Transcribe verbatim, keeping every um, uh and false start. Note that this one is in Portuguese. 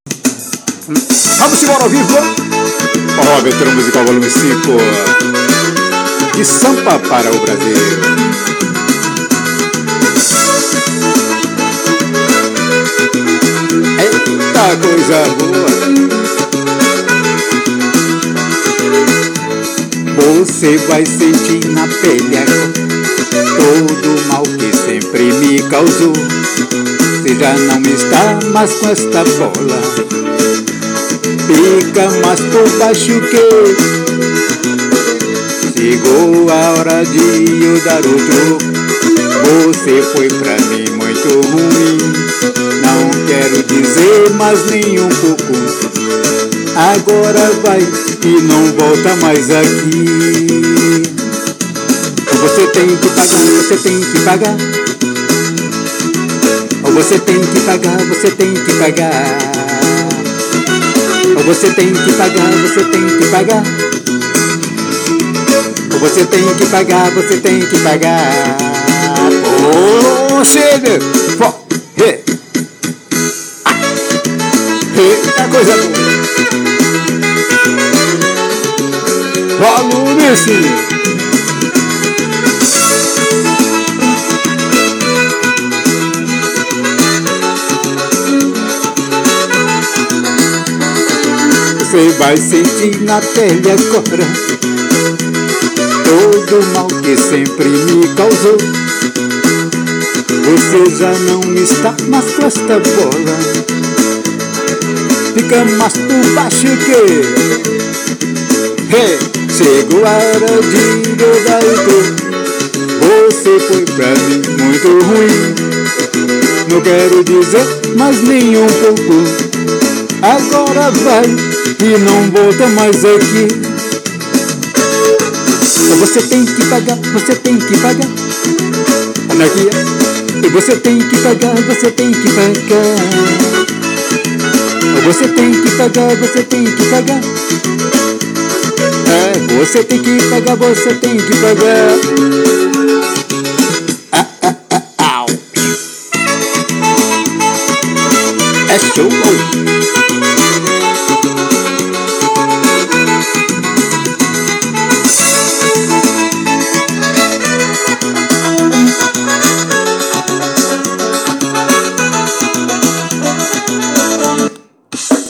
Vamos embora ao vivo. Forró Aventura Musical Volume cinco. De Sampa para o Brasil. Eita coisa boa. Você vai sentir na pele todo o mal que sempre me causou. Você já não está mais com esta bola, fica mais por baixo que chegou a hora de eu dar o troco. Você foi pra mim muito ruim, não quero dizer mais nem um pouco. Agora vai e não volta mais aqui. Você tem que pagar, você tem que pagar. Você tem que pagar, você tem que pagar. Você tem que pagar, você tem que pagar. Você tem que pagar, você tem que pagar. Você He Eita coisa boa. Volume cinco. Você vai sentir na pele agora todo o mal que sempre me causou. Você já não está mais com esta bola, fica mais por baixo que hey, chegou a hora de eu dar o troco. Você foi pra mim muito ruim, não quero dizer mais nem um pouco. Agora vai e não volta mais aqui. Você tem que pagar, você tem que pagar. Anarquia. E você tem que pagar, você tem que pagar. Você tem que pagar, você tem que pagar. É, você tem que pagar, você tem que pagar. Ah, ah, ah, au. É show.